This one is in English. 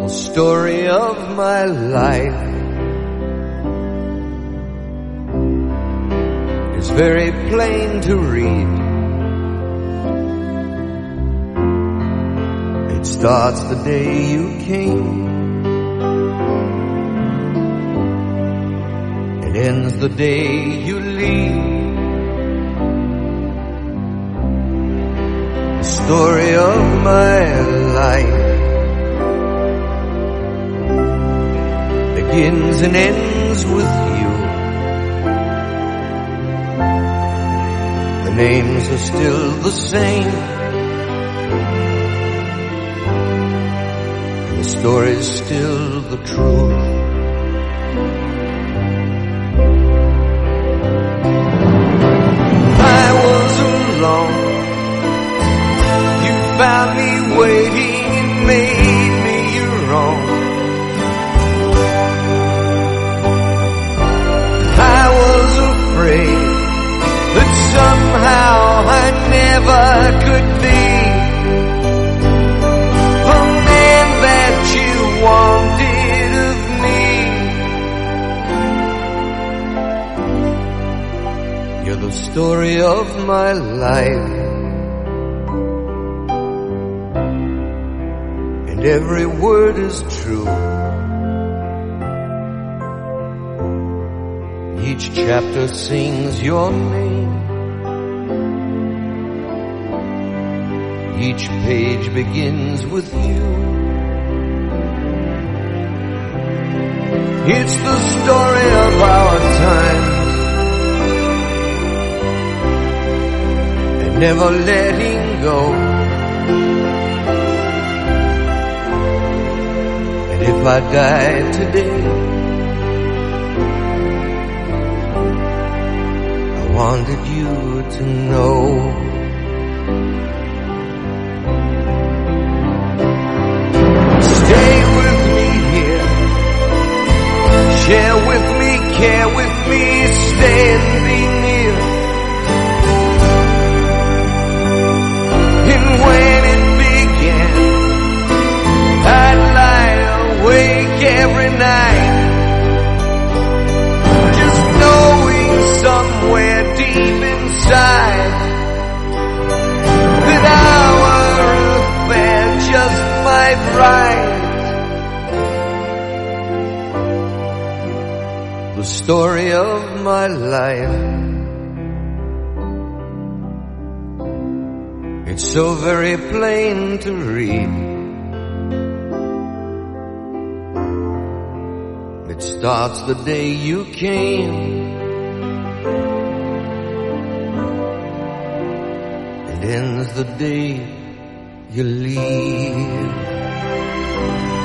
the story of my life is very plain to read. It starts the day you came, it ends the day you leave. The story of my life begins and ends with you. The names are still the same, and the story's still the truth. I was alone, you found me waiting and made me your own. I was afraid that somehow I never could be the man that you wanted of me. You're the story of my life, and every word is true. Each chapter sings your name, each page begins with you. It's the story of our times, and never letting go. And if I die today, I wanted you to know. Stay with me here, share with me, care with me, stay and be near. And when it began, I'd lie awake every night, just knowing somewhere deep inside that our affair just might write the story of my life. It's so very plain to read. It starts the day you came, ends the day you leave.